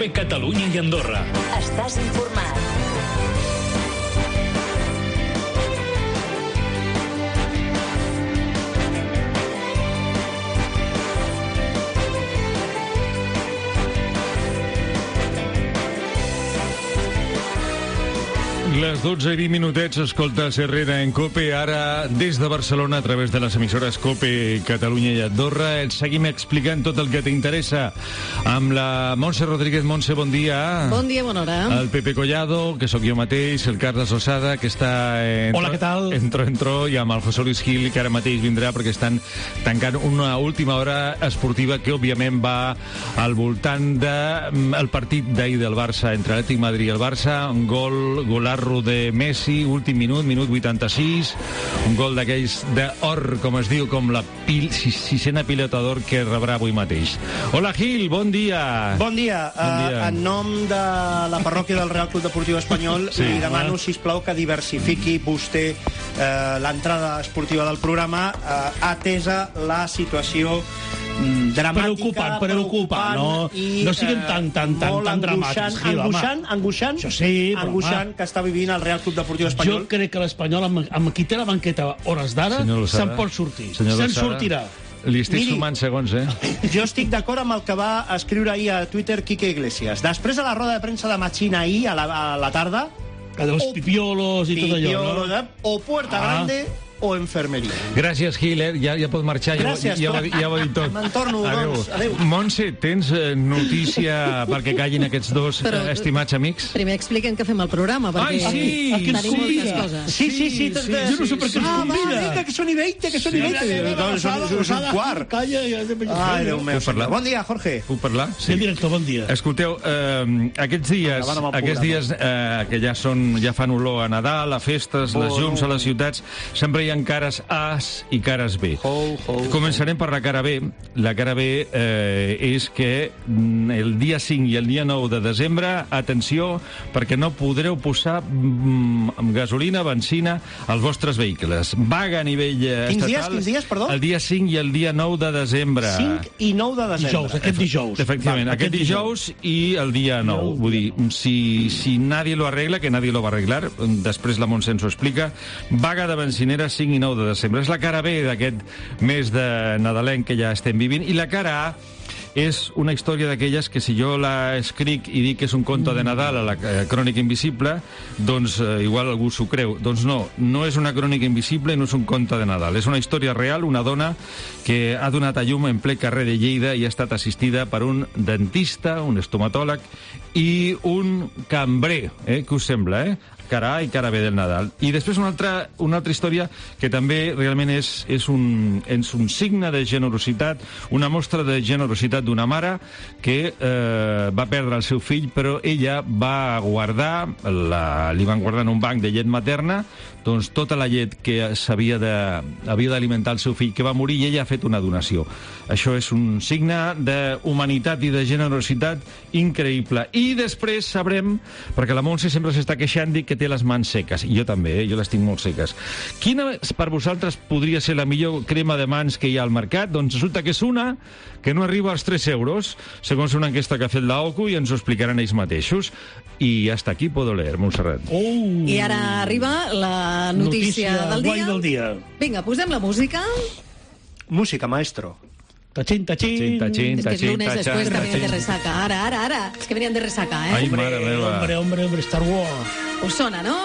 COPE Catalunya i Andorra. Estàs informat. Les 12 i 20 minutets, escoltes Herrera en COPE, ara des de Barcelona, a través de les emissores COPE Catalunya i Andorra. Et seguim explicant tot el que t'interessa amb la Montse Rodríguez. Montse, bon dia. Bon dia, bona hora. El Pepe Collado, que sóc jo mateix, el Carles Osada, que està... Hola, què tal? Entró, i amb el José Luis Gil, que ara mateix vindrà, perquè estan tancant una última hora esportiva que, òbviament, va al voltant del partit d'ahir del Barça, entre Atlètic Madrid i el Barça. Un golarro de Messi, últim minut 86, un gol d'aquells d'or, com es diu, com la sisena pilota d'or que rebrà avui mateix. Hola, Gil, bon dia. Bon dia. En nom de la parròquia del Real Club Deportiu Espanyol, li demano, sisplau, que diversifiqui vostè l'entrada esportiva del programa, atesa la situació dramàtica, preocupant, no siguem tan dramàtics, Gil, angoixant, això sí, angoixant que està vivint el Real Club Deportiu Espanyol. Jo crec que l'Espanyol, amb qui té la banqueta a hores d'ara, se'n pot sortir. Se'n sortirà. Li estic sumant segons, Jo estic d'acord amb el que va escriure ahir a Twitter Quique Iglesias. Després de la roda de premsa de Machín ahir a la tarda, dels pipiolos i tot allò, no? O Puerta Grande o enfermeria. Gràcies, Gil, ja pot marxar. Gràcies, ja ho ha dit tot. Me'n torno, doncs. Adéu. Montse, tens notícia perquè callin aquests dos estimats amics? Primer expliquen que fem el programa, perquè tenim moltes coses. Sí. Jo no sé per què ens convida. Vinga, que són i 20, que són i 20. És un quart. Calla, Ai, Déu meu. Bon dia, Jorge. Puc parlar? Sí, director, bon dia. Escolteu, aquests dies que ja fan olor a Nadal, a festes, les llums a les ciutats, sempre hi ha cares A i cares B. Començarem per la cara B. La cara B és que el dia 5 i el dia 9 de desembre, atenció, perquè no podreu posar gasolina, benzina als vostres vehicles. Vaga a nivell estatal. Quins dies, perdó? El dia 5 i el dia 9 de desembre. 5 i 9 de desembre. Aquest dijous. Efectivament, aquest dijous i el dia 9. Vull dir, si nadie lo arregla, que nadie lo va arreglar, després la Montse ens ho explica, vaga de benzineres 5 i 9 de desembre. És la cara B d'aquest mes de nadalenc que ja estem vivint. I la cara A és una història d'aquelles que si jo la escric i dic que és un conte de Nadal a la Crònica Invisible, doncs igual algú s'ho creu. Doncs no és una crònica invisible i no és un conte de Nadal. És una història real, una dona que ha donat a llum en ple carrer de Lleida i ha estat assistida per un dentista, un estomatòleg i un cambrer. Què us sembla, cara A i cara B del Nadal. I després una altra història que també realment és un signe de generositat, una mostra de generositat d'una mare que va perdre el seu fill, però ella va guardar, li van guardar en un banc de llet materna, doncs tota la llet que havia d'alimentar el seu fill que va morir, i ella ha fet una donació. Això és un signe d'humanitat i de generositat increïble. I després sabrem, perquè la Montse sempre s'està queixant, dic que té les mans seques, i jo també, jo les tinc molt seques. Quina per vosaltres podria ser la millor crema de mans que hi ha al mercat? Doncs resulta que és una que no arriba als 3 euros, segons una enquesta que ha fet l'OCU, i ens ho explicaran ells mateixos. I hasta aquí puedo leer, Montserrat. I ara arriba la notícia del dia. Vinga, posem la música. Música, maestro. Tachín. Es que es lunes después que venían de resaca. Ara. Es que venían de resaca, Ai, mare meva. Hombre, Star Wars. Us sona, no?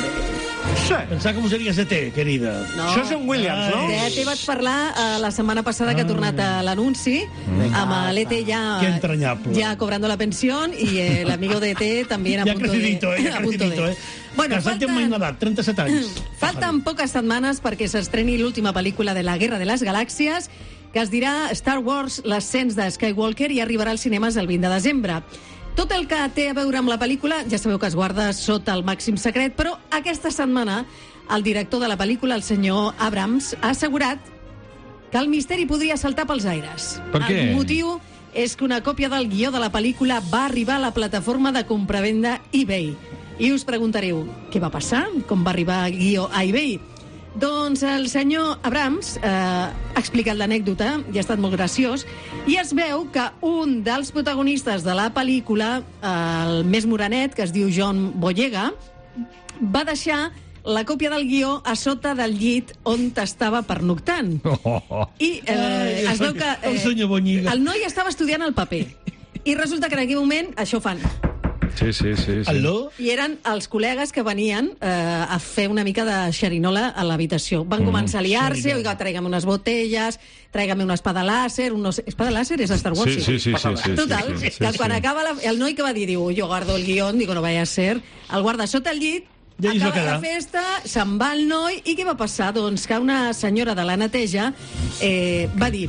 Sí. Pensava que series de té, querida. No. Això és un Williams, no? D'ET vaig parlar la setmana passada que ha tornat a l'anunci, amb l'ET Qué entrañable. ya cobrando la pensión y el amigo de ET también a Ja punto crecidito, de... ja crecidito, Bueno, Casat amb mai edat, 37 anys. Falten poques setmanes perquè s'estreni l'última pel·lícula de la Guerra de les Galàxies, que es dirà Star Wars, l'ascens de Skywalker, i arribarà als cinemes el 20 de desembre. Tot el que té a veure amb la pel·lícula ja sabeu que es guarda sota el màxim secret, però aquesta setmana el director de la pel·lícula, el senyor Abrams, ha assegurat que el misteri podria saltar pels aires. Per què? El motiu és que una còpia del guió de la pel·lícula va arribar a la plataforma de compravenda eBay. I us preguntareu, què va passar? Com va arribar el guió a eBay? Doncs el senyor Abrams ha explicat l'anècdota i ha estat molt graciós, i es veu que un dels protagonistes de la pel·lícula, el més morenet, que es diu John Boyega, va deixar la còpia del guió a sota del llit on estava pernoctant. I es veu que el noi estava estudiant el paper. I resulta que en aquell moment això fan. Sí. Aló? I eren els col·legues que venien a fer una mica de xerinola a l'habitació. Van començar a liar-se, oiga, tráigame unes botelles, tráigame una espada láser, espada láser és a Star Wars. Sí. Total, que quan acaba el noi que va dir, diu, jo guardo el guión, digo, no vaya a ser, el guarda sota el llit, acaba la festa, se'n va el noi, i què va passar? Doncs que una senyora de la neteja va dir,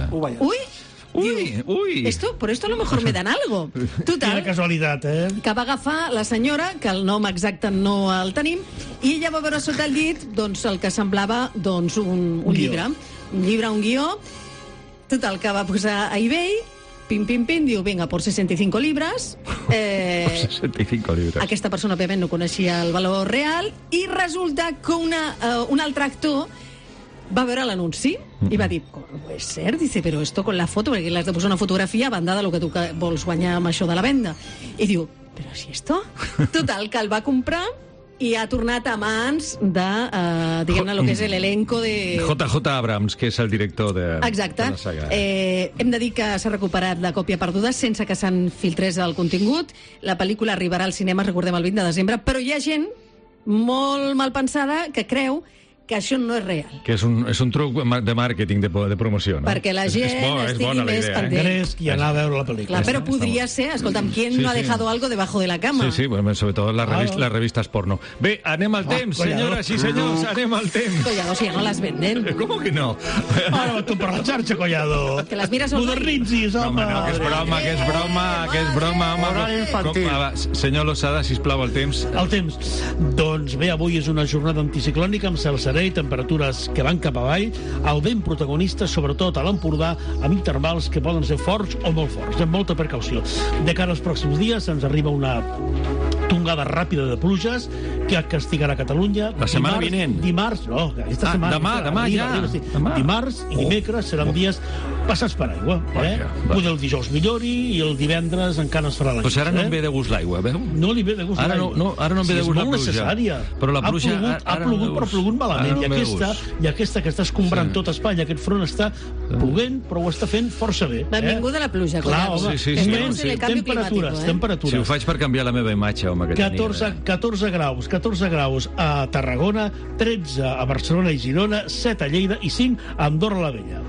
uy, por esto a lo mejor me dan algo. Total, Quina casualitat, que va agafar la senyora, que el nom exacte no el tenim, i ella va veure sota el llit doncs, el que semblava doncs, un llibre. Un llibre, un guió. Total, que va posar a eBay, pim, diu, venga, por 65 libras. 65 libras. Aquesta persona, òbviament, no coneixia el valor real, i resulta que un altre actor va veure l'anunci i va dir, ¿cómo puede ser? Dice, pero esto con la foto, perquè l'has de posar una fotografia a banda de lo que tu vols guanyar amb això de la venda. I diu, però si esto? Total, que el va comprar i ha tornat a mans de, diguem-ne, el que és l'elenco de... JJ Abrams, que és el director de Exacte. la saga. Hem de dir que s'ha recuperat la còpia perduda sense que se'n filtrés el contingut. La pel·lícula arribarà al cinema, recordem, el 20 de desembre, però hi ha gent molt mal pensada que creu que això no és real. Que és un truc de màrqueting, de promoció, no? Perquè la gent estigui més pendent. Gres i anar a veure la pel·lícula. Clar, però podria ser, escolta'm, ¿quién no ha dejado algo debajo de la cama? Sí, bueno, sobretot les revistes porno. Bé, anem al temps, senyores i senyors, anem al temps. Collado, si ja no les venden. ¿Cómo que no? Ara tu per la xarxa, Collado. Que les mires online. Modernitzis, home. No, que és broma, home. Senyor Losada, sisplau, el temps. El temps. Doncs bé, avui és una jornada anticiclònica amb cel serè i temperatures que van cap avall, el vent protagonista, sobretot a l'Empordà, amb intervals que poden ser forts o molt forts, amb molta precaució. De cara als pròxims dies ens arriba una tongada ràpida de pluges que castigarà Catalunya. La setmana vinent? Dimarts, no, aquesta setmana. Demà ja. Dimarts i dimecres seran dies passats per aigua. Poder el dijous millori i el divendres encara es farà la Però ara no em ve de gust l'aigua, veu? No li ve de gust l'aigua. Ara no em ve de gust la pluja. És molt necessària. Però la pluja... Ha plogut, però ha plogut malament. I aquesta que està escombrant tot Espanya, aquest front està ploguent, però ho està fent força bé. Benvinguda la pluja. Clar, home. Temperatures. Si ho faig per canviar la meva imatge, home, que 14 graus a Tarragona, 13 a Barcelona i Girona, 7 a Lleida i 5 a Andorra la Vella.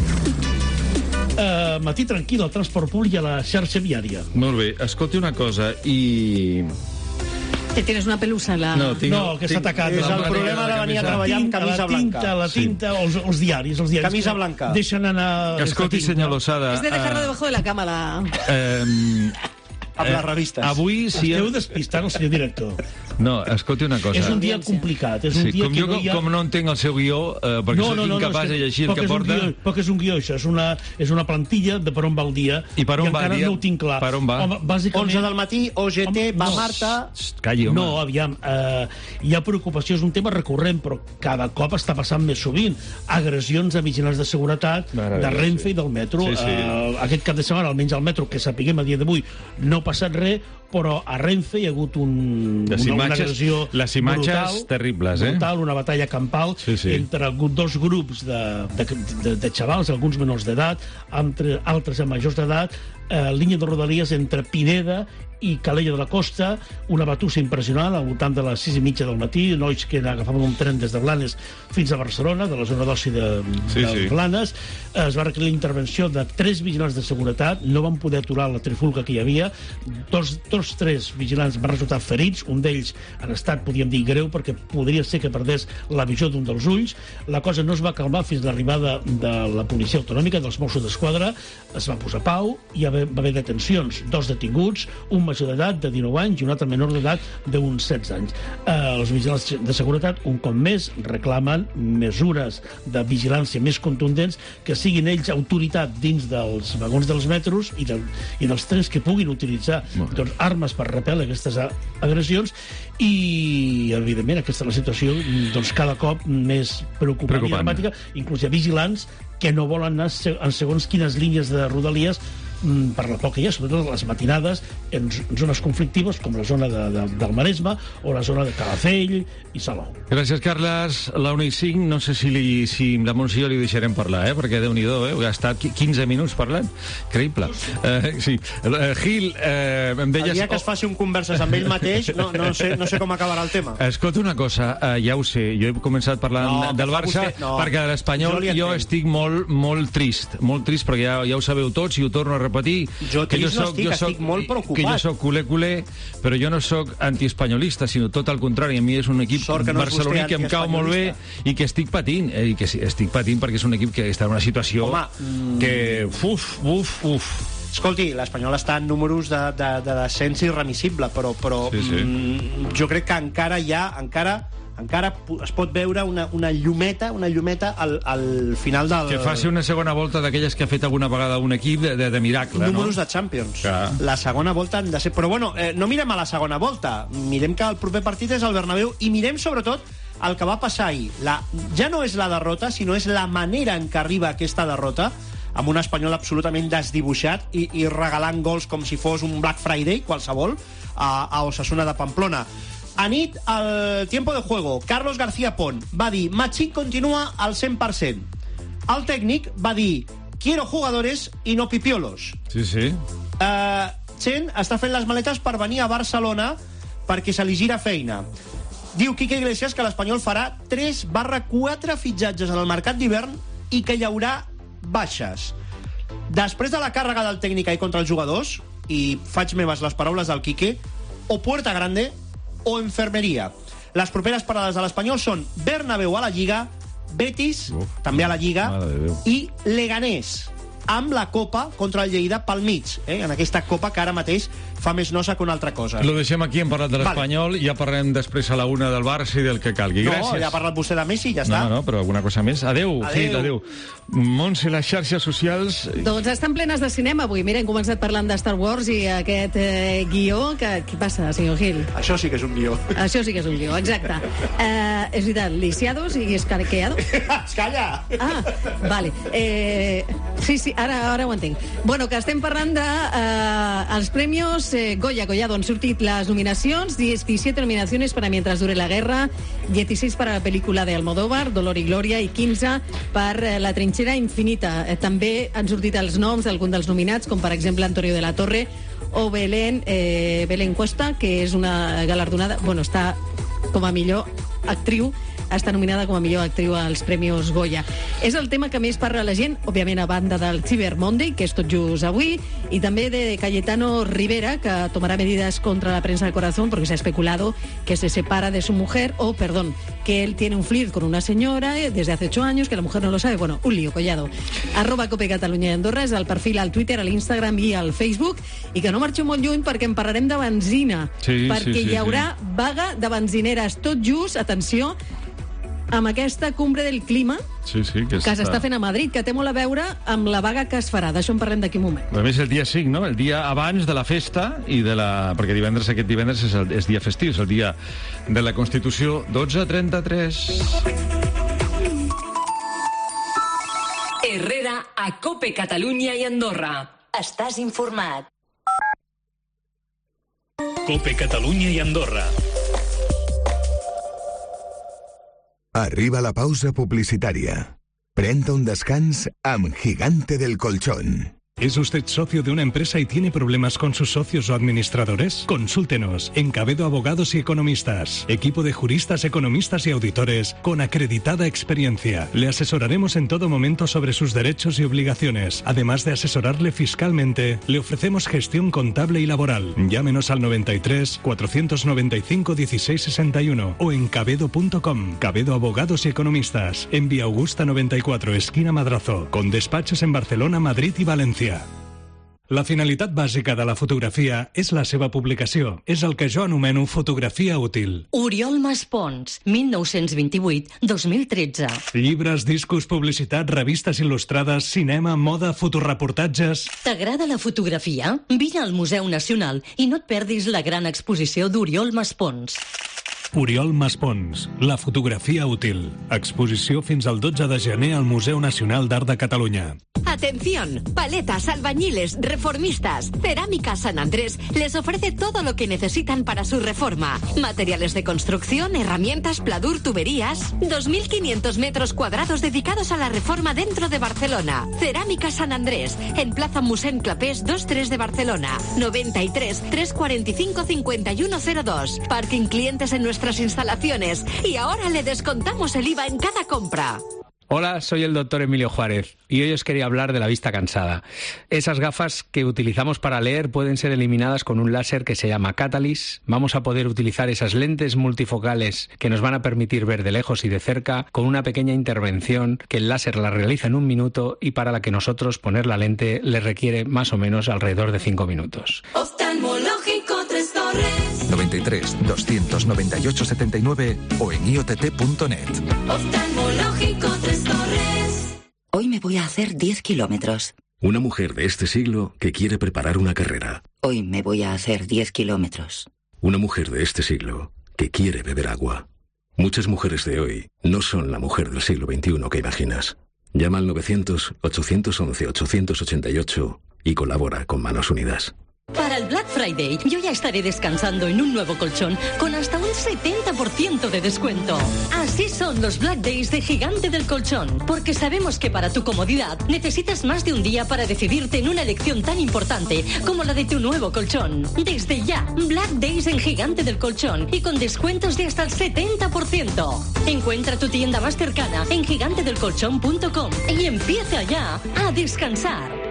Matí tranquil al transport públic i a la xarxa viària. Molt bé, escolti una cosa, i... Que tienes una pelusa en la... No, que està tacat. És el problema de venir a treballar amb camisa blanca. La tinta, els diaris. Camisa blanca. Deixen anar... Escolti, senyor Losada... És de dejarlo debajo de la cama, la... Amb les revistes. Avui, si... Esteu despistant el senyor director. No, escolti una cosa. És un dia complicat. És un dia com jo com no entenc el seu guió, perquè soc incapaç de llegir el que porta... Perquè és un guió, això. És una plantilla de per on va el dia. I per on va el dia? No ho tinc clar. Per on va? 11 del matí, OGT, va Marta... Calli, home. No, aviam, hi ha preocupació, és un tema recurrent, però cada cop està passant més sovint. Agressions a vigilants de seguretat de Renfe i del metro. Aquest cap de setmana, almenys al metro, que sapiguem a dia d'avui, no ha passat res, però a Renfe hi ha hagut una agressió les imatges brutal, terribles, brutal, una batalla campal entre dos grups de xavals, alguns menors d'edat, altres amb majors d'edat, línia de rodalies entre Pineda i Calella de la Costa, una batussa impressionant al voltant de les 6:30 del matí, nois que agafaven un tren des de Blanes fins a Barcelona, de la zona d'oci de Blanes. Es va requerir la intervenció de 3 vigilants de seguretat, no van poder aturar la trifulga que hi havia, tres vigilants van resultar ferits, un d'ells en estat, podríem dir, greu, perquè podria ser que perdés la visió d'un dels ulls. La cosa no es va calmar fins a l'arribada de la policia autonòmica, dels Mossos d'Esquadra, es va posar pau, hi va haver detencions, 2 detinguts, un major d'edat de 19 anys i un altre menor d'edat d'uns 16 anys. Els vigilants de seguretat, un cop més, reclamen mesures de vigilància més contundents, que siguin ells autoritat dins dels vagons dels metros i dels trens, que puguin utilitzar armes per repel·ler aquestes agressions, i evidentment aquesta és la situació cada cop més preocupant i dramàtica. Inclús hi ha vigilants que no volen anar en segons quines línies de Rodalies per la por que hi ha, sobretot les matinades en zones conflictives com la zona del Maresme o la zona de Calafell i Salou. Gràcies, Carles. La 1:05, no sé si la Montsió li deixarem parlar, perquè Déu-n'hi-do, ha estat 15 minuts parlant. Increïble. Sí. Gil, em deies... El dia que es faci un converses amb ell mateix, no sé com acabarà el tema. Escolta una cosa, ja ho sé, jo he començat parlant del Barça, perquè de l'Espanyol jo estic molt trist, perquè ja ho sabeu tots, i ho torno a repetir. Jo estic molt preocupat. Que jo soc culer, però jo no soc antiespanyolista, sinó tot el contrari. A mi és un equip barceloní que em cau molt bé i que estic patint. Estic patint perquè és un equip que està en una situació que... Escolti, l'Espanyol està en números de descens irremissible, però jo crec que encara es pot veure una llumeta al final del... Que faci una segona volta d'aquelles que ha fet alguna vegada un equip de miracle, números de Champions. La segona volta han de ser... Però bueno, no mirem a la segona volta. Mirem que el proper partit és al Bernabéu i mirem sobretot el que va passar ahir. Ja no és la derrota, sinó és la manera en què arriba aquesta derrota, amb un Espanyol absolutament desdibuixat i regalant gols com si fos un Black Friday, qualsevol, a Osasuna de Pamplona. Anit, al tiempo de juego, Carlos García Pont va dir Machín continua al 100%. El tècnic va dir quiero jugadores i no pipiolos. Sí. Chen està fent les maletes per venir a Barcelona perquè se li gira feina. Diu Quique Iglesias que l'Espanyol farà 3/4 fitxatges en el mercat d'hivern i que hi haurà baixes. Després de la càrrega del tècnic contra els jugadors, i faig meves les paraules del Quique, o Puerta Grande o Enfermeria. Les properes parades de l'Espanyol són Bernabéu a la Lliga, Betis, també a la Lliga, i Leganés, amb la Copa contra el Lleida pel mig, en aquesta Copa que ara mateix fa més nosa que una altra cosa. Lo deixem aquí, hem parlat de l'Espanyol, i ja parlarem després a la 1 del Barça i del que calgui. Gràcies. No, ja ha parlat vostè de Messi i ja està. No, però alguna cosa més. Adéu. Gil, adéu. Montse, les xarxes socials... Doncs estan plenes de cinema avui. Mira, hem començat parlant de Star Wars i aquest guió. Què passa, senyor Gil? Això sí que és un guió. Això sí que és un guió, exacte. És veritat, Lisiados i Escarqueado. Calla! Vale. Sí, ara ho entenc. Bueno, que estem parlant de els premios Goya, on han sortit les nominacions, 17 nominaciones para Mientras dure la guerra, 16 para la pel·lícula de Almodóvar, Dolor y Gloria, i 15 per La trinxera infinita. També han sortit els noms d'alguns dels nominats, com per exemple Antonio de la Torre o Belén Cuesta, que és una galardonada, està com a millor actriu, està nominada com a millor actriu als Premis Goya. És el tema que més parla la gent, òbviament a banda del Cyber Monday, que és tot just avui, i també de Cayetano Rivera, que tomará medidas contra la prensa del corazón porque se ha especulado que se separa de su mujer, que él tiene un flirt con una señora desde hace 8 años, que la mujer no lo sabe. Bueno, un lío, Collado. @Cope Catalunya i Andorra és el perfil al Twitter, a l'Instagram i al Facebook, i que no marxeu molt lluny perquè en parlarem de benzina, perquè hi haurà vaga de benzineres tot just, atenció, amb aquesta cumbre del clima que s'està fent a Madrid, que té molt a veure amb la vaga que es farà. D'això en parlem d'aquí un moment. A més, el dia 5, no? El dia abans de la festa, perquè aquest divendres és dia festiu, és el dia de la Constitució. 12:33. Herrera a Cope Catalunya i Andorra. Estàs informat. Cope Catalunya i Andorra. Arriba la pausa publicitària. Prenda un descans amb Gigante del Colchón. ¿Es usted socio de una empresa y tiene problemas con sus socios o administradores? Consúltenos en Cabedo Abogados y Economistas. Equipo de juristas, economistas y auditores con acreditada experiencia. Le asesoraremos en todo momento sobre sus derechos y obligaciones. Además de asesorarle fiscalmente, le ofrecemos gestión contable y laboral. Llámenos al 93 495 1661 o en cabedo.com. Cabedo Abogados y Economistas. En Vía Augusta 94, esquina Madrazo. Con despachos en Barcelona, Madrid y Valencia. La finalitat bàsica de la fotografia és la seva publicació. És el que jo anomeno fotografia útil. Oriol Maspons, 1928-2013. Llibres, discos, publicitat, revistes il·lustrades, cinema, moda, fotoreportatges... T'agrada la fotografia? Vine al Museu Nacional i no et perdis la gran exposició d'Oriol Maspons. Oriol Maspons, la fotografia útil. Exposició fins al 12 de gener al Museu Nacional d'Art de Catalunya. Atención, paletas, albañiles, reformistas. Cerámica San Andrés les ofrece todo lo que necesitan para su reforma. Materiales de construcción, herramientas, pladur, tuberías. 2.500 metros cuadrados dedicados a la reforma dentro de Barcelona. Cerámica San Andrés, en Plaza Mossèn Clapés 23 de Barcelona. 93 345 5102. Parking clientes en nuestras instalaciones. Y ahora le descontamos el IVA en cada compra. Hola, soy el doctor Emilio Juárez y hoy os quería hablar de la vista cansada. Esas gafas que utilizamos para leer pueden ser eliminadas con un láser que se llama Catalyst. Vamos a poder utilizar esas lentes multifocales que nos van a permitir ver de lejos y de cerca con una pequeña intervención que el láser la realiza en 1 minuto y para la que nosotros poner la lente le requiere más o menos alrededor de 5 minutos. Oftalmológico Tres Torres. 93 298 79 o en iott.net. Oftalmológico Tres Torres. Hoy me voy a hacer 10 kilómetros. Una mujer de este siglo que quiere preparar una carrera. Hoy me voy a hacer 10 kilómetros. Una mujer de este siglo que quiere beber agua. Muchas mujeres de hoy no son la mujer del siglo XXI que imaginas. Llama al 900-811-888 y colabora con Manos Unidas. Para el Black Friday, yo ya estaré descansando en un nuevo colchón con hasta un 70% de descuento. Así son los Black Days de Gigante del Colchón, porque sabemos que para tu comodidad necesitas más de un día para decidirte en una elección tan importante como la de tu nuevo colchón. Desde ya, Black Days en Gigante del Colchón y con descuentos de hasta el 70%. Encuentra tu tienda más cercana en gigantedelcolchón.com y empieza ya a descansar.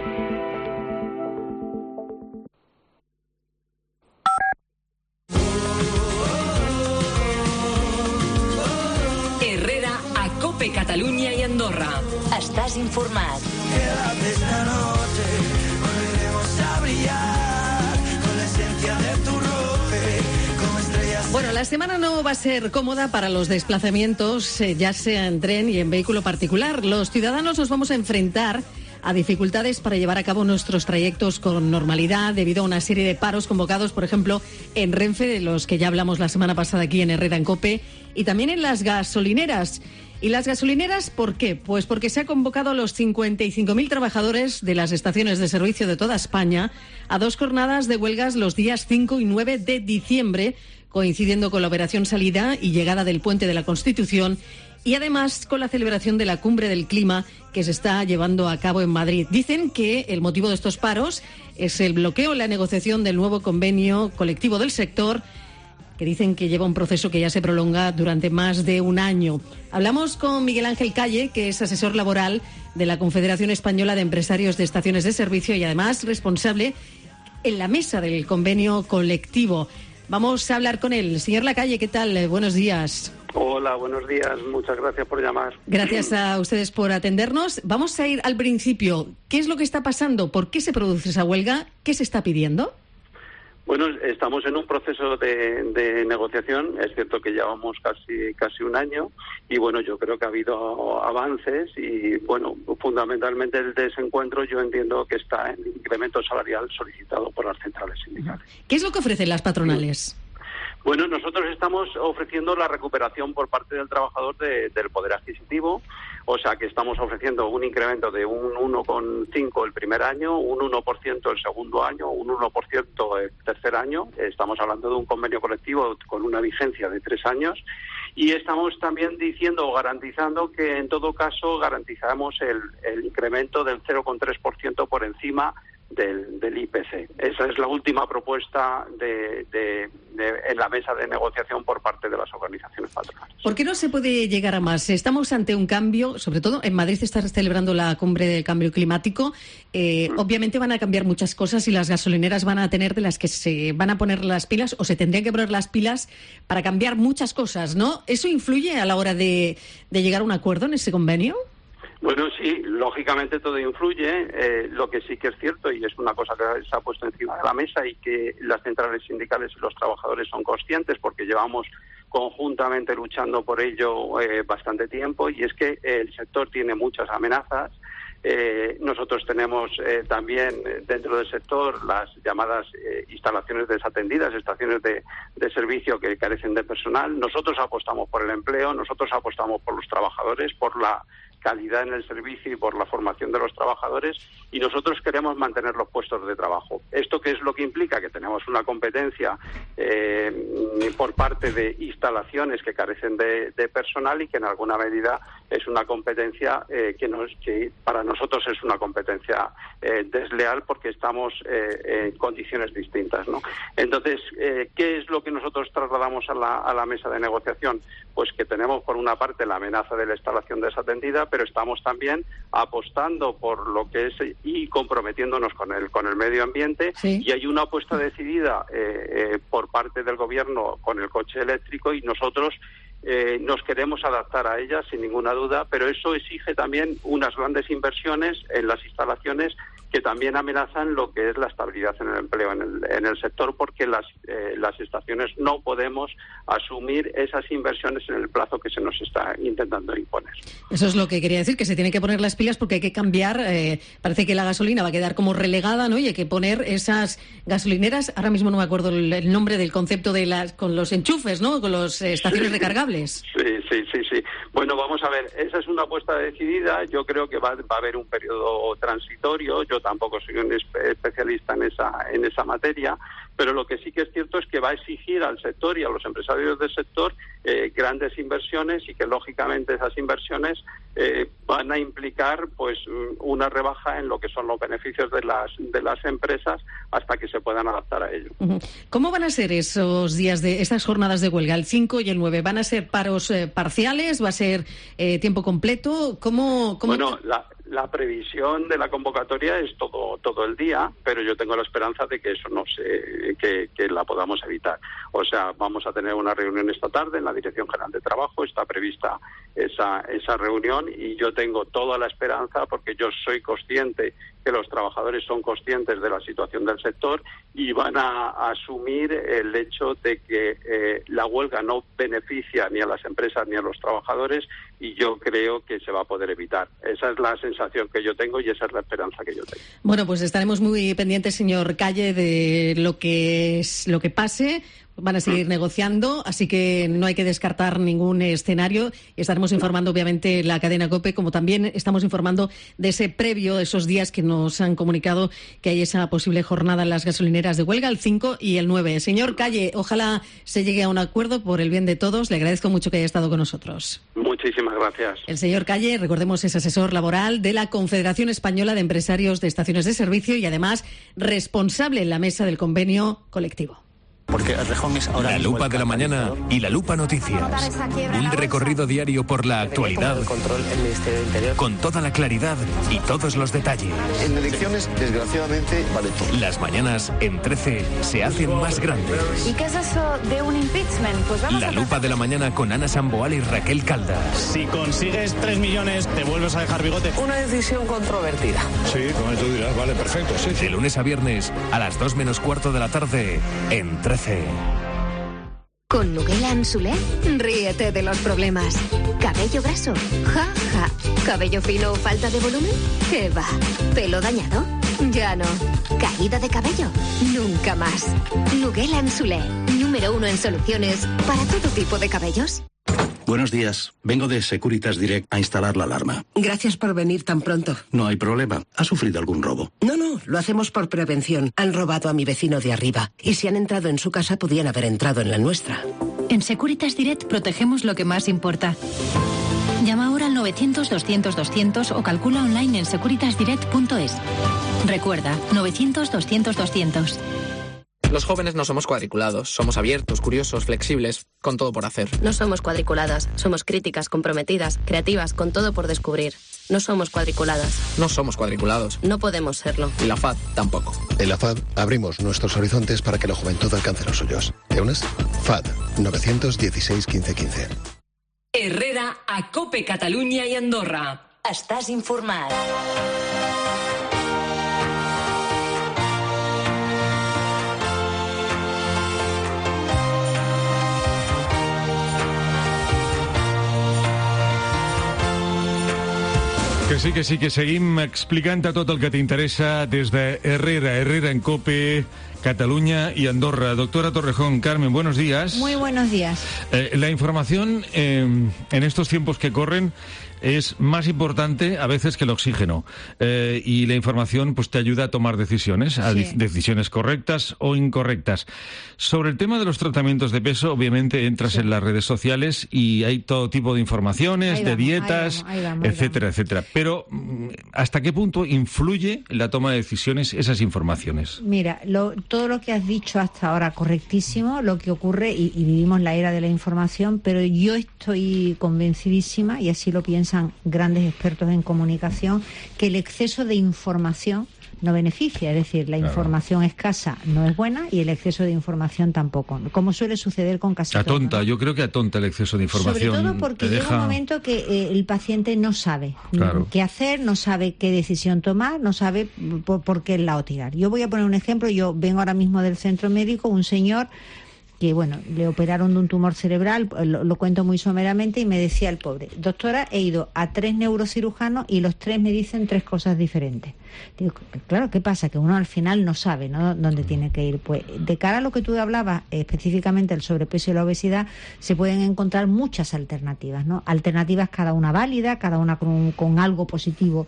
Catalunya i Andorra. Estàs informat. Quédate esta noche, volveremos a brillar con la esencia de tu roce, como estrellas. Bueno, la semana no va a ser cómoda para los desplazamientos, ya sea en tren y en vehículo particular. Los ciudadanos nos vamos a enfrentar a dificultades para llevar a cabo nuestros trayectos con normalidad debido a una serie de paros convocados, por ejemplo, en Renfe, de los que ya hablamos la semana pasada aquí en Herrera en COPE, y también en las gasolineras. ¿Y las gasolineras por qué? Pues porque se ha convocado a los 55.000 trabajadores de las estaciones de servicio de toda España a 2 jornadas de huelgas los días 5 y 9 de diciembre, coincidiendo con la operación salida y llegada del Puente de la Constitución y además con la celebración de la Cumbre del Clima que se está llevando a cabo en Madrid. Dicen que el motivo de estos paros es el bloqueo en la negociación del nuevo convenio colectivo del sector, que dicen que lleva un proceso que ya se prolonga durante más de un año. Hablamos con Miguel Ángel Calle, que es asesor laboral de la Confederación Española de Empresarios de Estaciones de Servicio y además responsable en la mesa del convenio colectivo. Vamos a hablar con él. Señor Lacalle, ¿qué tal? Buenos días. Hola, buenos días. Muchas gracias por llamar. Gracias a ustedes por atendernos. Vamos a ir al principio. ¿Qué es lo que está pasando? ¿Por qué se produce esa huelga? ¿Qué se está pidiendo? Bueno, estamos en un proceso de negociación. Es cierto que llevamos casi un año y, bueno, yo creo que ha habido avances y, bueno, fundamentalmente el desencuentro yo entiendo que está en el incremento salarial solicitado por las centrales sindicales. ¿Qué es lo que ofrecen las patronales? Bueno, nosotros estamos ofreciendo la recuperación por parte del trabajador del poder adquisitivo, o sea que estamos ofreciendo un incremento de un 1,5 el primer año, un 1% el segundo año, un 1% el tercer año. Estamos hablando de un convenio colectivo con una vigencia de 3 años y estamos también diciendo o garantizando que en todo caso garantizamos el incremento del 0,3% por encima del IPC. Esa es la última propuesta en la mesa de negociación por parte de las organizaciones patronales. ¿Por qué no se puede llegar a más? Estamos ante un cambio, sobre todo en Madrid se está celebrando la cumbre del cambio climático. Obviamente van a cambiar muchas cosas y las gasolineras van a tener de las que se van a poner las pilas o se tendrían que poner las pilas para cambiar muchas cosas, ¿no? ¿Eso influye a la hora de llegar a un acuerdo en ese convenio? Bueno, sí, lógicamente todo influye. Lo que sí que es cierto, y es una cosa que se ha puesto encima de la mesa y que las centrales sindicales y los trabajadores son conscientes porque llevamos conjuntamente luchando por ello bastante tiempo, y es que el sector tiene muchas amenazas. Nosotros tenemos también dentro del sector las llamadas instalaciones desatendidas, estaciones de servicio que carecen de personal. Nosotros apostamos por el empleo, nosotros apostamos por los trabajadores, por la calidad en el servicio y por la formación de los trabajadores, y nosotros queremos mantener los puestos de trabajo. ¿Esto qué es lo que implica? Que tenemos una competencia por parte de instalaciones que carecen de personal, y que en alguna medida es una competencia que para nosotros es una competencia desleal, porque estamos en condiciones distintas, ¿no? Entonces, ¿qué es lo que nosotros trasladamos a la mesa de negociación? Pues que tenemos por una parte la amenaza de la instalación desatendida, pero estamos también apostando por lo que es y comprometiéndonos con el medio ambiente, sí. Y hay una apuesta decidida por parte del gobierno con el coche eléctrico, y nosotros nos queremos adaptar a ella sin ninguna duda, pero eso exige también unas grandes inversiones en las instalaciones que también amenazan lo que es la estabilidad en el empleo en el sector, porque las estaciones no podemos asumir esas inversiones en el plazo que se nos está intentando imponer. Eso es lo que quería decir, que se tiene que poner las pilas porque hay que cambiar. Parece que la gasolina va a quedar como relegada, ¿no? Y hay que poner esas gasolineras, ahora mismo no me acuerdo el nombre del concepto con los enchufes, ¿no? Con las estaciones recargables. Sí. Bueno, vamos a ver, esa es una apuesta decidida. Yo creo que va a haber un periodo transitorio. Yo tampoco soy un especialista en esa materia, pero lo que sí que es cierto es que va a exigir al sector y a los empresarios del sector grandes inversiones, y que lógicamente esas inversiones van a implicar pues una rebaja en lo que son los beneficios de las empresas hasta que se puedan adaptar a ello. ¿Cómo van a ser esos días estas jornadas de huelga, el 5 y el 9? ¿Van a ser paros parciales? ¿Va a ser tiempo completo? ¿Cómo? Bueno, la previsión de la convocatoria es todo el día, pero yo tengo la esperanza de que eso que la podamos evitar. O sea, vamos a tener una reunión esta tarde en la Dirección General de Trabajo, está prevista esa reunión, y yo tengo toda la esperanza, porque yo soy consciente que los trabajadores son conscientes de la situación del sector y van a asumir el hecho de que la huelga no beneficia ni a las empresas ni a los trabajadores, y yo creo que se va a poder evitar. Esa es la sensación que yo tengo y esa es la esperanza que yo tengo. Bueno, pues estaremos muy pendientes, señor Calle, de lo que pase. Van a seguir negociando, así que no hay que descartar ningún escenario. Estaremos informando, obviamente, la cadena COPE, como también estamos informando de ese previo, esos días que nos han comunicado que hay esa posible jornada en las gasolineras de huelga, el 5 y el 9. Señor Calle, ojalá se llegue a un acuerdo por el bien de todos. Le agradezco mucho que haya estado con nosotros. Muchísimas gracias. El señor Calle, recordemos, es asesor laboral de la Confederación Española de Empresarios de Estaciones de Servicio y además responsable en la mesa del convenio colectivo. Porque la lupa de la mañana y la lupa noticias. Un recorrido diario por la actualidad con toda la claridad y todos los detalles. En elecciones, desgraciadamente, vale todo. Las mañanas en 13 se hacen más grandes. ¿Y qué es eso de un impeachment? Pues vamos La lupa de la mañana con Ana Samboal y Raquel Caldas. Si consigues 3 millones, ¿te vuelves a dejar bigote? Una decisión controvertida. Sí, como tú dirás, vale, perfecto. Sí. De lunes a viernes a las 2 menos cuarto de la tarde en 13. Con Nuguela Ansulé, ríete de los problemas. ¿Cabello graso? Ja, ja. ¿Cabello fino o falta de volumen? ¿Qué va? ¿Pelo dañado? Ya no. ¿Caída de cabello? Nunca más. Nuguela Ansulé, número 1 en soluciones para todo tipo de cabellos. Buenos días. Vengo de Securitas Direct a instalar la alarma. Gracias por venir tan pronto. No hay problema. ¿Ha sufrido algún robo? No, lo hacemos por prevención. Han robado a mi vecino de arriba. Y si han entrado en su casa, podían haber entrado en la nuestra. En Securitas Direct protegemos lo que más importa. Llama ahora al 900-200-200 o calcula online en securitasdirect.es. Recuerda, 900-200-200. Los jóvenes no somos cuadriculados, somos abiertos, curiosos, flexibles, con todo por hacer. No somos cuadriculadas, somos críticas, comprometidas, creativas, con todo por descubrir. No somos cuadriculadas. No somos cuadriculados. No podemos serlo. Y la FAD tampoco. En la FAD abrimos nuestros horizontes para que la juventud alcance los suyos. ¿Te unes? FAD 916 1515. Herrera a COPE Catalunya y Andorra. Estàs informat. Que sí, que seguim explicant tot el que t'interessa des de Herrera en COPE, Cataluña y Andorra. Doctora Torrejón, Carmen, buenos días. Muy buenos días. La información en estos tiempos que corren es más importante a veces que el oxígeno, y la información pues te ayuda a tomar decisiones, decisiones correctas o incorrectas. Sobre el tema de los tratamientos de peso, obviamente entras en las redes sociales y hay todo tipo de informaciones, de dietas, etcétera. Pero ¿hasta qué punto influye en la toma de decisiones esas informaciones? Mira, todo lo que has dicho hasta ahora correctísimo. Lo que ocurre, y vivimos la era de la información, pero yo estoy convencidísima, y así lo piensan grandes expertos en comunicación, que el exceso de información no beneficia, es decir, la información escasa no es buena y el exceso de información tampoco, como suele suceder con casi todo, ¿no? Yo creo que atonta el exceso de información. Sobre todo porque llega un momento que el paciente no sabe qué hacer, no sabe qué decisión tomar, no sabe por qué lado tirar. Yo voy a poner un ejemplo. Yo vengo ahora mismo del centro médico, un señor que, le operaron de un tumor cerebral, lo cuento muy someramente, y me decía el pobre: doctora, he ido a 3 neurocirujanos y los 3 me dicen 3 cosas diferentes. Digo, claro, ¿qué pasa? Que uno al final no sabe, ¿no?, dónde tiene que ir. Pues de cara a lo que tú hablabas, específicamente el sobrepeso y la obesidad, se pueden encontrar muchas alternativas, ¿no? Alternativas cada una válida, cada una con algo positivo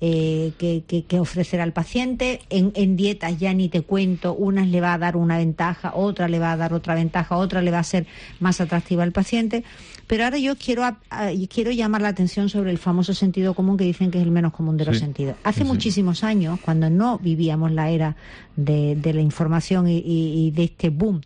que ofrecer al paciente. En dietas ya ni te cuento, unas le va a dar una ventaja, otra le va a dar otra ventaja, otra le va a ser más atractiva al paciente. Pero ahora yo quiero llamar la atención sobre el famoso sentido común, que dicen que es el menos común de los sentidos. Hace muchísimos años, cuando no vivíamos la era de la información y de este boom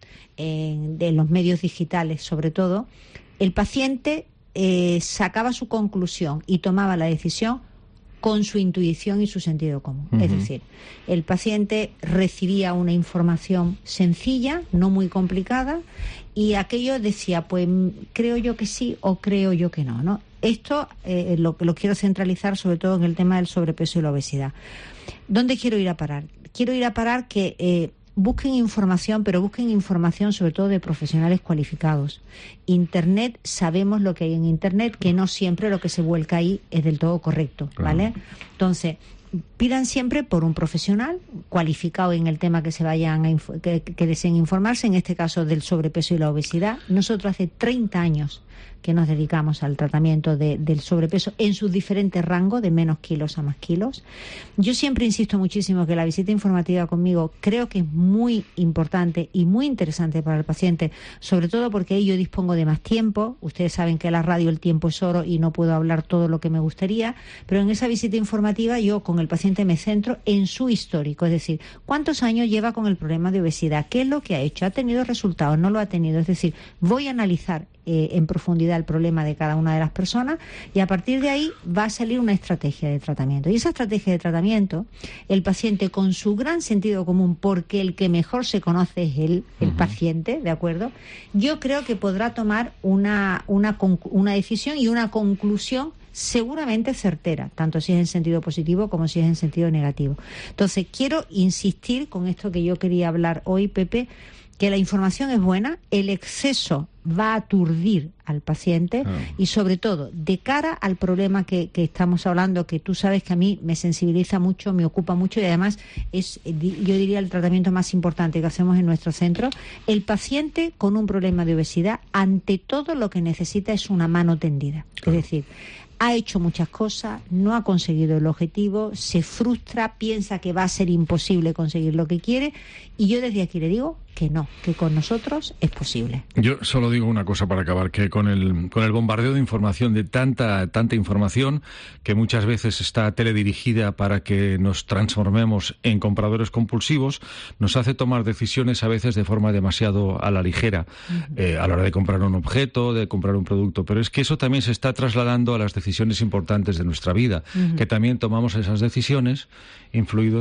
de los medios digitales, sobre todo, el paciente sacaba su conclusión y tomaba la decisión con su intuición y su sentido común. Es decir, el paciente recibía una información sencilla, no muy complicada, y aquello decía, pues creo yo que sí o creo yo que no, ¿no? Esto lo quiero centralizar sobre todo en el tema del sobrepeso y la obesidad. ¿Dónde quiero ir a parar? Quiero ir a parar que busquen información, pero busquen información sobre todo de profesionales cualificados. Internet, sabemos lo que hay en Internet, que no siempre lo que se vuelca ahí es del todo correcto, ¿vale? Entonces, pidan siempre por un profesional cualificado en el tema que se vayan que deseen informarse, en este caso del sobrepeso y la obesidad. Nosotros hace 30 años que nos dedicamos al tratamiento del sobrepeso en sus diferentes rangos, de menos kilos a más kilos. Yo siempre insisto muchísimo que la visita informativa conmigo creo que es muy importante y muy interesante para el paciente, sobre todo porque ahí yo dispongo de más tiempo. Ustedes saben que en la radio el tiempo es oro y no puedo hablar todo lo que me gustaría, pero en esa visita informativa yo con el paciente me centro en su histórico, es decir, cuántos años lleva con el problema de obesidad, qué es lo que ha hecho, ha tenido resultados, no lo ha tenido, es decir, voy a analizar en profundidad el problema de cada una de las personas, y a partir de ahí va a salir una estrategia de tratamiento. Y esa estrategia de tratamiento, el paciente con su gran sentido común, porque el que mejor se conoce es el paciente, ¿de acuerdo? Yo creo que podrá tomar una decisión y una conclusión seguramente certera, tanto si es en sentido positivo como si es en sentido negativo. Entonces, quiero insistir con esto que yo quería hablar hoy, Pepe, que la información es buena, el exceso va a aturdir al paciente y sobre todo de cara al problema que estamos hablando, que tú sabes que a mí me sensibiliza mucho, me ocupa mucho, y además es, yo diría, el tratamiento más importante que hacemos en nuestro centro. El paciente con un problema de obesidad, ante todo lo que necesita es una mano tendida. Es decir, ha hecho muchas cosas, no ha conseguido el objetivo, se frustra, piensa que va a ser imposible conseguir lo que quiere, y yo desde aquí le digo que no, que con nosotros es posible. Yo solo digo una cosa para acabar, que con el bombardeo de información, de tanta información, que muchas veces está teledirigida para que nos transformemos en compradores compulsivos, nos hace tomar decisiones a veces de forma demasiado a la ligera, a la hora de comprar un objeto, de comprar un producto. Pero es que eso también se está trasladando a las decisiones importantes de nuestra vida, que también tomamos esas decisiones influidos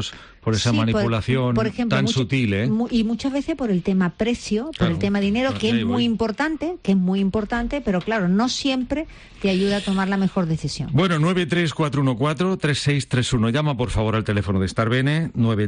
por esa manipulación por ejemplo, tan sutil, ¿eh? Y muchas veces por el tema precio, por el tema dinero, que es muy importante, pero claro, no siempre te ayuda a tomar la mejor decisión. Bueno, 934143631. Llama por favor al teléfono de Starbene,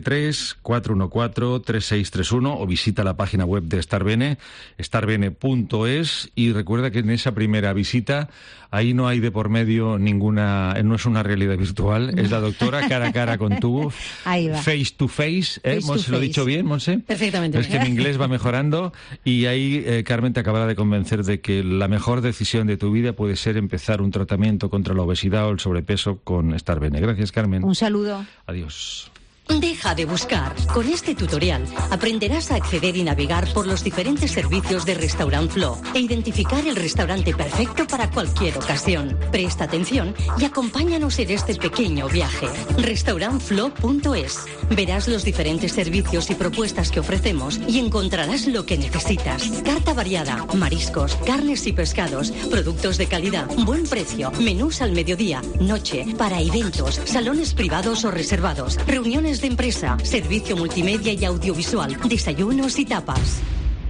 934143631, o visita la página web de Starbene, starbene.es, y recuerda que en esa primera visita ahí no hay de por medio ninguna, no es una realidad virtual, es la doctora cara a cara con tu face to face, Monse, ¿lo he dicho bien, Monse? Perfectamente. Es que mi inglés va mejorando, y ahí Carmen te acabará de convencer de que la mejor decisión de tu vida puede ser empezar un tratamiento contra la obesidad o el sobrepeso con Starbene. Gracias, Carmen. Un saludo. Adiós. Deja de buscar. Con este tutorial aprenderás a acceder y navegar por los diferentes servicios de Restaurant Flo e identificar el restaurante perfecto para cualquier ocasión. Presta atención y acompáñanos en este pequeño viaje. Restaurantflo.es. Verás los diferentes servicios y propuestas que ofrecemos y encontrarás lo que necesitas. Carta variada, mariscos, carnes y pescados, productos de calidad, buen precio, menús al mediodía, noche, para eventos, salones privados o reservados, reuniones de empresa, servicio multimedia y audiovisual, desayunos y tapas.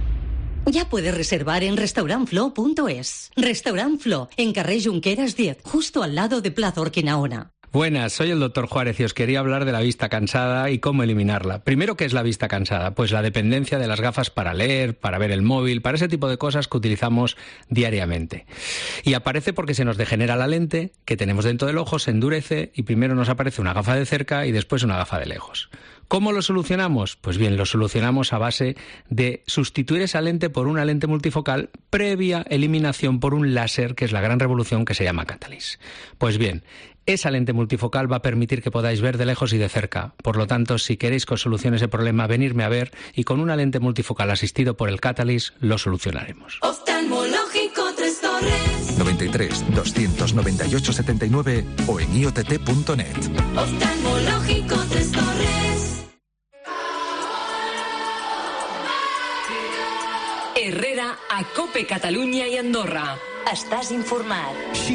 Ya puedes reservar en restaurantflo.es. Restaurant Flo, en Carrer Junqueras 10, justo al lado de Plaza Urquinaona. Buenas, soy el Dr. Juárez y os quería hablar de la vista cansada y cómo eliminarla. Primero, ¿qué es la vista cansada? Pues la dependencia de las gafas para leer, para ver el móvil, para ese tipo de cosas que utilizamos diariamente. Y aparece porque se nos degenera la lente que tenemos dentro del ojo, se endurece y primero nos aparece una gafa de cerca y después una gafa de lejos. ¿Cómo lo solucionamos? Pues bien, lo solucionamos a base de sustituir esa lente por una lente multifocal previa eliminación por un láser, que es la gran revolución que se llama Catalyst. Pues bien, esa lente multifocal va a permitir que podáis ver de lejos y de cerca. Por lo tanto, si queréis que os solucione ese problema, venirme a ver y con una lente multifocal asistido por el Catalyst lo solucionaremos. Oftalmológico Tres Torres. 93 298 79 o en iott.net. Oftalmológico Tres Torres. Herrera, a Cope Catalunya i Andorra. Estàs informat.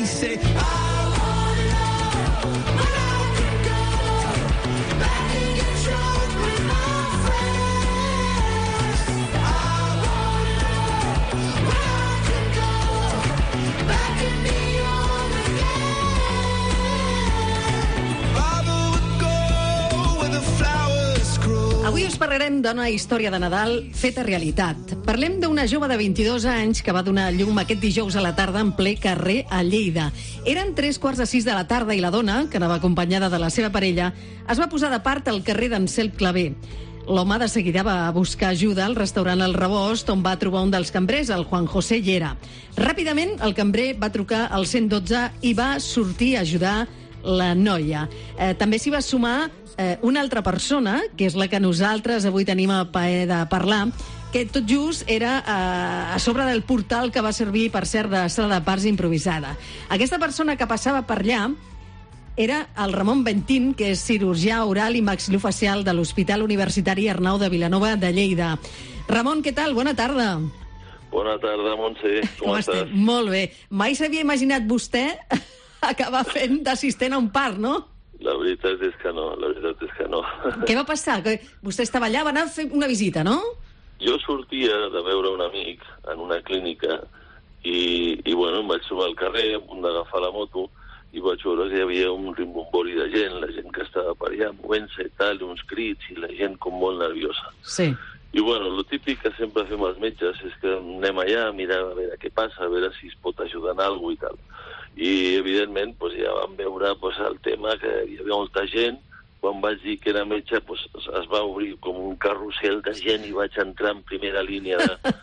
Avui us parlarem d'una història de Nadal feta realitat. Parlem d'una jove de 22 anys que va donar llum aquest dijous a la tarda en ple carrer a Lleida. Eren 3:45 de la tarda i la dona, que anava acompanyada de la seva parella, es va posar de part al carrer d'Anselm Clavé. L'home de seguida va buscar ajuda al restaurant El Rebost, on va trobar un dels cambrers, el Juan José Llera. Ràpidament, el cambrer va trucar al 112 i va sortir a ajudar la noia. També s'hi va sumar una altra persona, que és la que nosaltres avui tenim el plaer de parlar, que tot just era a sobre del portal que va servir, per cert, de sala de parts improvisada. Aquesta persona que passava per allà era el Ramon Bentín, que és cirurgià oral i maxilofacial de l'Hospital Universitari Arnau de Vilanova de Lleida. Ramon, què tal? Bona tarda. Bona tarda, Montse. Com estàs? Molt bé. Mai s'havia imaginat vostè acabar fent d'assistent a un part, no? La veritat és que no, la veritat és que no. Què va passar? Que vostè estava allà, va anar a fer una visita, no? Jo sortia de veure un amic en una clínica i bueno, em vaig trobar al carrer a punt d'agafar la moto i vaig veure que hi havia un rimbombori de gent, la gent que estava per allà movent-se i tal, uns crits i la gent com molt nerviosa. Sí. I bueno, lo típic que sempre fem els metges és que anem allà a mirar a veure què passa, a veure si es pot ajudar en alguna cosa i tal. I evidentment pues, ja vam veure pues, el tema que hi havia molta gent. Quan vaig dir que era metge pues, es va obrir com un carrusel de gent i vaig entrar en primera línia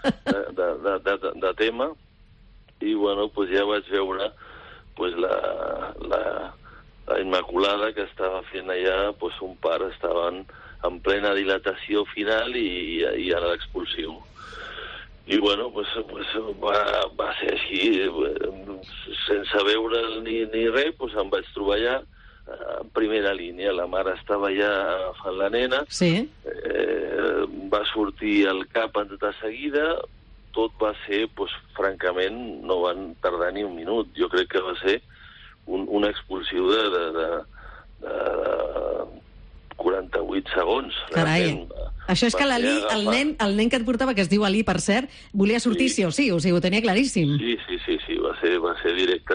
de tema i bueno, pues, ja vaig veure pues, la Immaculada que estava fent allà pues, un part, estaven en plena dilatació final i a l'expulsiu. I bueno, pues va ser així, sense veure ni res, pues em vaig trobar allà en primera línia. La mare estava allà agafant la nena, sí. Va sortir el cap de seguida, tot va ser, pues, francament, no van tardar ni un minut. Jo crec que va ser un expulsiu de 40 48 segons. Carai. Això és que l'Ali, el nen que et portava, que es diu Ali, per cert, volia sortir sí o sí, o sigui, ho tenia claríssim. Sí, va ser directe.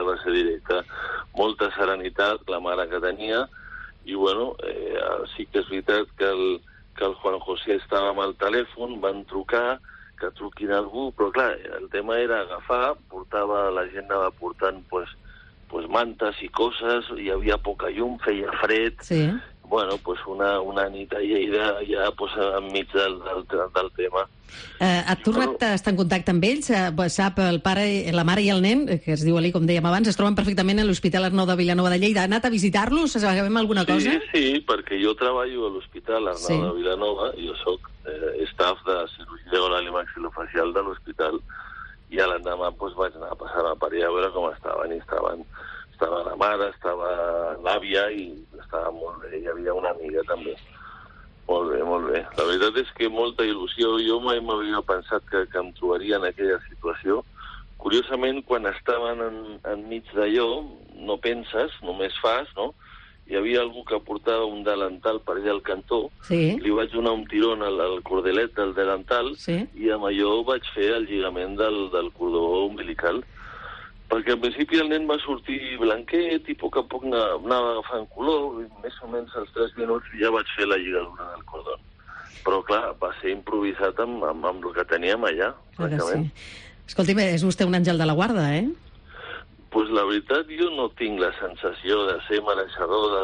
Molta serenitat, la mare que tenia, i bueno, sí que és veritat que el Juan José estava amb el telèfon, van trucar, que truquin algú, però clar, el tema era agafar, la gent anava portant pues mantes i coses, hi havia poca llum, feia fred, sí. Bueno, pues una nit a Lleida ja pues, enmig del tema. Ha tornat a estar en contacte amb ells? Sap, el pare, la mare i el nen, que es diu Ali, com dèiem abans, es troben perfectament a l'Hospital Arnau de Vilanova de Lleida. Ha anat a visitar-los? Sabem alguna cosa? Sí, perquè jo treballo a l'Hospital Arnau de Vilanova, jo soc staff de cirurgia oral i maxilofacial de l'hospital, i a l'endemà pues, vaig anar a passar per allà a veure com estaven, i estava la mare, estava l'àvia, i estava molt bé, hi havia una amiga també. Molt bé. La veritat és que molta il·lusió. Jo mai m'havia pensat que em trobaria en aquella situació. Curiosament, quan estaven enmig d'allò, no penses, només fas, no? Hi havia algú que portava un delantal per allà al cantó, li vaig donar un tirón al cordelet del delantal, i amb allò vaig fer el lligament del cordó umbilical. Perquè al principi el nen va sortir blanquet i a poc anava agafant color, i més o menys als 3 minuts ja vaig fer la lligadura del cordó. Però clar, va ser improvisat amb el que teníem allà, francament. Escolti'm, és vostè un àngel de la guarda, eh? Pues la veritat, jo no tinc la sensació de ser mereixedor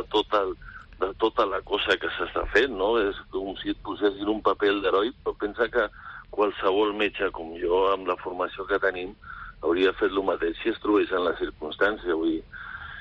de tota la cosa que s'està fent, no? És com si et posessin un paper d'heroi, però pensa que qualsevol metge com jo, amb la formació que tenim, hauria fet el mateix si es trobés en la circumstància, vull dir.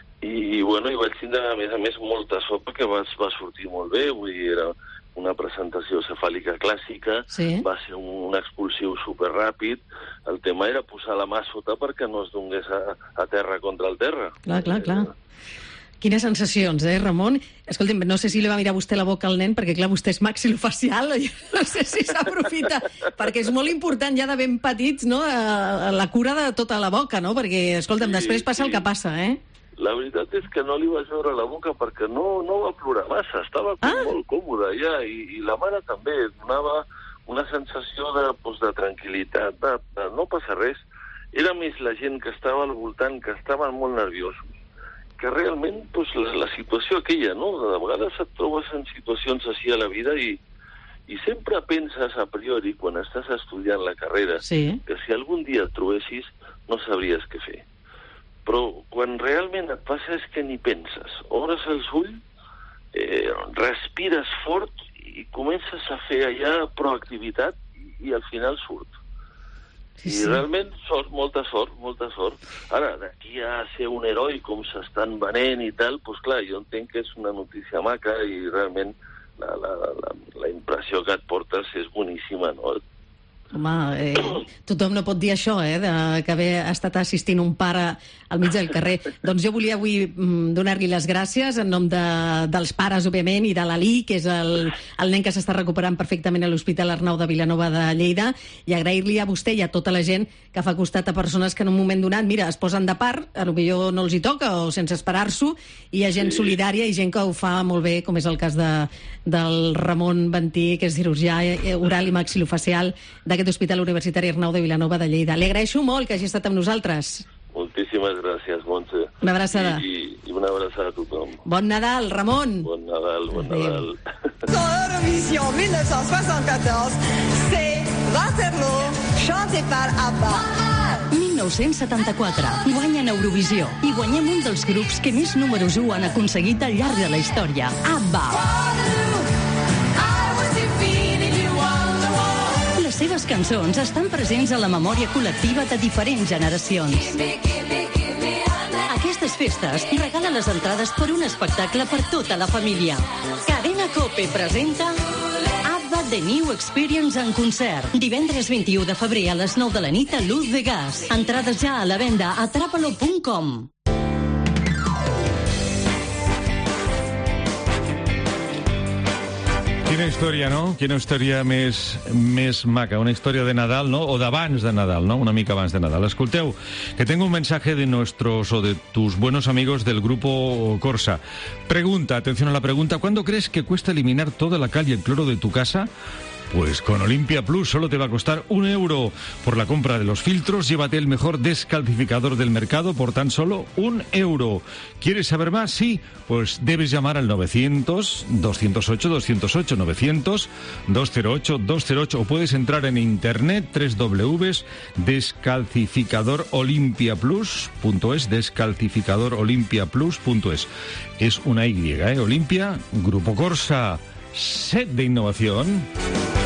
I bueno, vaig tindre, a més, molta sort perquè va sortir molt bé, vull dir, era una presentació cefàlica clàssica, va ser un expulsiu superràpid, el tema era posar la mà sota perquè no es donés a terra contra el terra. Clar. Quines sensacions, Ramon? Escolti'm, no sé si li va mirar vostè la boca al nen, perquè clar, vostè és maxilofacial, no sé si s'aprofita, perquè és molt important ja de ben petits, no?, la cura de tota la boca, no?, perquè, escolta'm, després passa el que passa, La veritat és que no li vaig veure la boca perquè no va plorar massa, estava molt còmoda ja, i la mare també donava una sensació de tranquil·litat, de no passa res. Era més la gent que estava al voltant, que estaven molt nerviosos, que realment la situació aquella, no? De vegades et trobes en situacions així a la vida i sempre penses a priori, quan estàs estudiant la carrera, que si algun dia et trobessis no sabries què fer. Però quan realment et passa és que ni penses. Obres els ulls, respires fort i comences a fer allà proactivitat i al final surt. I realment molta sort. Ara, d'aquí a ser un heroi com s'estan venent i tal, doncs clar, jo entenc que és una notícia maca i realment la impressió que et portes és boníssima, no? Home, tothom no pot dir això, que haver estat assistint un pare al mig del carrer. Doncs jo volia avui donar-li les gràcies en nom dels pares, òbviament, i de l'Ali, que és el nen que s'està recuperant perfectament a l'Hospital Arnau de Vilanova de Lleida, i agrair-li a vostè i a tota la gent que fa costat a persones que en un moment donat, mira, es posen de part, potser no els hi toca, o sense esperar-s'ho, i hi ha gent solidària i gent que ho fa molt bé, com és el cas del Ramon Ventí, que és cirurgià oral i maxilofacial d'aquest Hospital Universitari Arnau de Vilanova de Lleida. Li agraeixo molt que hagi estat amb nosaltres. Moltíssimes gràcies, Montse. Una abraçada. I una abraçada a tothom. Bon Nadal, Ramon. Bon Nadal. Eurovision 1974, c'est Waterloo, chanté par ABBA. 1974. Guanyen Eurovisió i guanyem un dels grups que més números 1 han aconseguit al llarg de la història. ABBA. Les seves cançons estan presents a la memòria col·lectiva de diferents generacions. Aquestes festes regala les entrades per un espectacle per tota la família. Cadena COPE presenta ABBA The New Experience en concert. Divendres 21 de febrer a les 9 de la nit a Luz de Gas. Entrades ja a la venda a trapalo.com. Quina història, no? Quina història més maca. Una història de Nadal, ¿no? O d'abans de Nadal, ¿no? Una mica abans de Nadal. Escolteu, que tengo un mensaje de nuestros o de tus buenos amigos del grupo Corsa. Pregunta, atención a la pregunta, ¿cuándo crees que cuesta eliminar toda la cal y el cloro de tu casa? Pues con Olympia Plus solo te va a costar €1. Por la compra de los filtros, llévate el mejor descalcificador del mercado por tan solo €1. ¿Quieres saber más? Sí, pues debes llamar al 900-208-208, 900-208-208, o puedes entrar en internet www.descalcificadorolimpiaplus.es, descalcificadorolimpiaplus.es. Es una Y, Olimpia, Grupo Corsa, set de innovación.